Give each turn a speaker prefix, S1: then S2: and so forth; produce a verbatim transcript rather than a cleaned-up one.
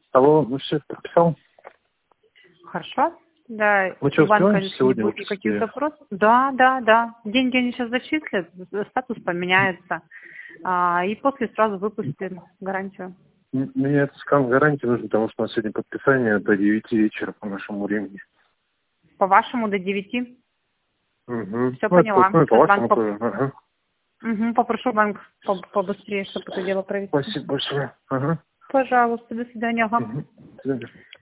S1: Алло, ну все, подписал?
S2: Хорошо. Да,
S1: Вы что,
S2: Иван,
S1: успеваете
S2: кажется, не
S1: сегодня
S2: будет
S1: выпустить
S2: никаких
S1: ее?
S2: запросов. Да, да, да. Деньги они сейчас зачислят, статус поменяется. А, и после сразу выпустим гарантию.
S1: М- Мне этот скан гарантии нужен, потому что у нас сегодня подписание до девяти вечера по нашему времени.
S2: По-вашему до девяти.
S1: Угу.
S2: Все
S1: Ну, это по,
S2: поняла.
S1: ну, и по
S2: Сейчас банк
S1: вашему
S2: поп...
S1: тоже. Ага.
S2: Мгм, попрошу банк по- побыстрее, чтобы это дело провести.
S1: Спасибо большое. Ага.
S2: Пожалуйста, до свидания. Ага.
S1: Угу. До свидания.